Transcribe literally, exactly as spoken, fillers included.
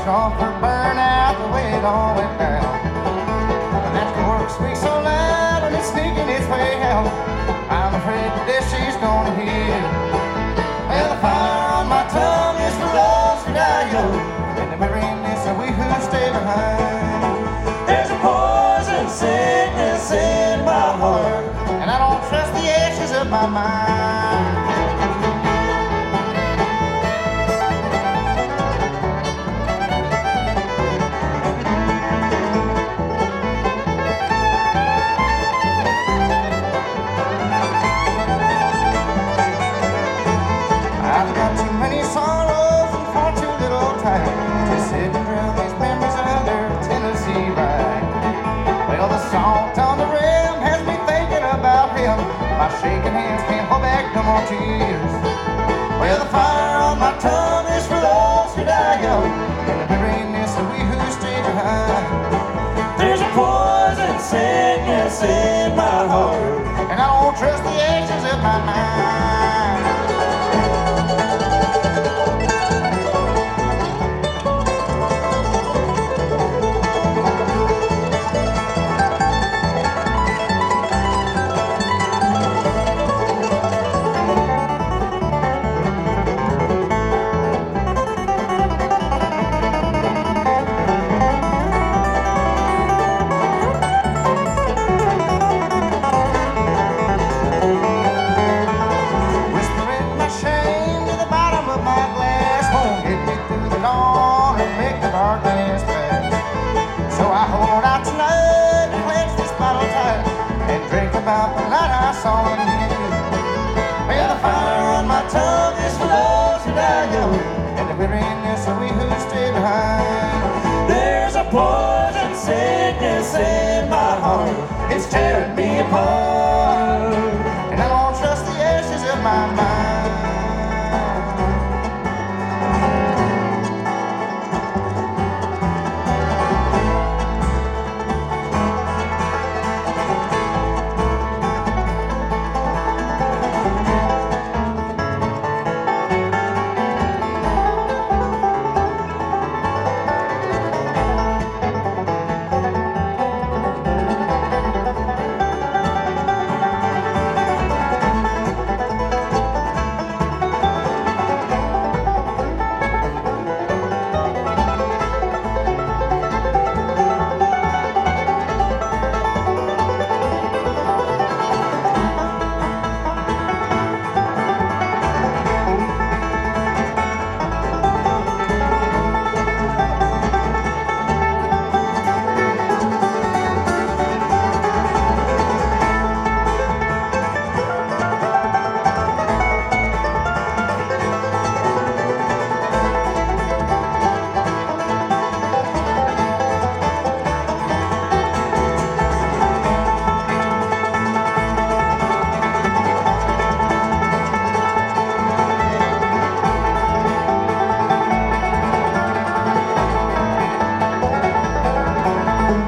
off or burn out the way it all went down. And that work squeaks so loud and it's sneaking its way out. I'm afraid that she's gonna hear. Well, the fire on my tongue is for those who die young, and the weariness of we who stay behind. There's a poison sickness in my heart, and I don't trust the ashes of my mind. I've got too many sorrows and far too little time to sit and drown these memories under Tennessee ride. Well, the salt on the rim has me thinking about him. My shaking hands can't hold back no more tears. Well, the fire on my tongue is for those who die young, and the weariness of we who stay behind. There's a poison sickness in my heart, and I don't trust the ashes of my mind. Darkness fast. So I hold out tonight and clench this bottle tight and drink about the light I saw in you. Well, the fire on my tongue is for those who die young, and the weariness of we who stay behind. There's a poison sickness in my heart, it's tearing me apart.